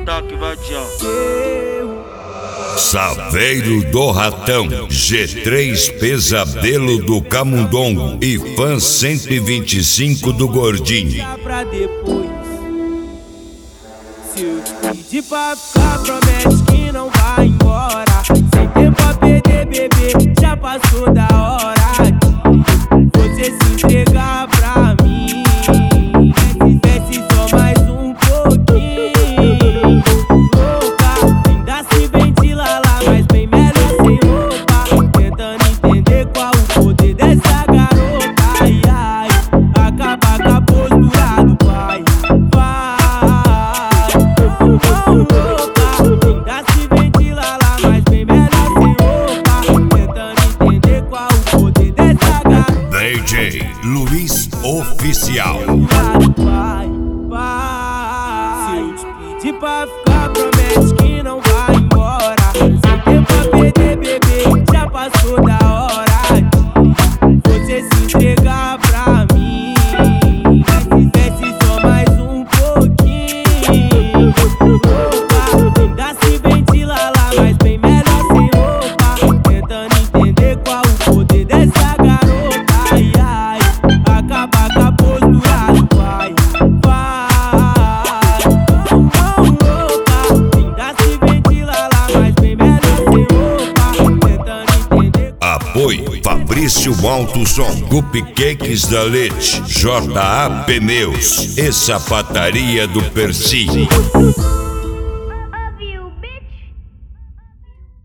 ataque, vai Tião. Saveiro do Ratão, G3 Pesadelo do Camundongo e Fã 125 do Gordinho. Pra depois, se eu te pedir pra ficar, promete que não vai embora. Sem tempo a perder, bebê, já passou da hora de você se entregar pra mim. Desce só mais um pouquinho. Louca, ainda se ventila lá, mas bem melhor sem roupa. Tentando entender qual o poder dessa garota. Ai, ai, acaba com a postura do pai. Vai, louca, ainda se ventila lá, mas bem melhor sem roupa. Tentando entender qual o poder dessa garota. DJ Luiz Oficial. Vai, vai. Se eu te pedir pra ficar, promete que não vai embora. Sem tempo a perder, bebê, já passou da hora de você se entregar pra mim. Desce só mais um pouquinho. Louca, ainda se ventila lá, mas bem melhor sem roupa. Tentando entender qual o poder dessa garota. Ai, ai, acaba com a postura do pai. Vai, louca, ainda se ventila lá, mas bem melhor sem roupa. Tentando entender. Apoio Fabrício Alto Som, Cupcakes da Leite, JA Pneus e Sapataria do Percy.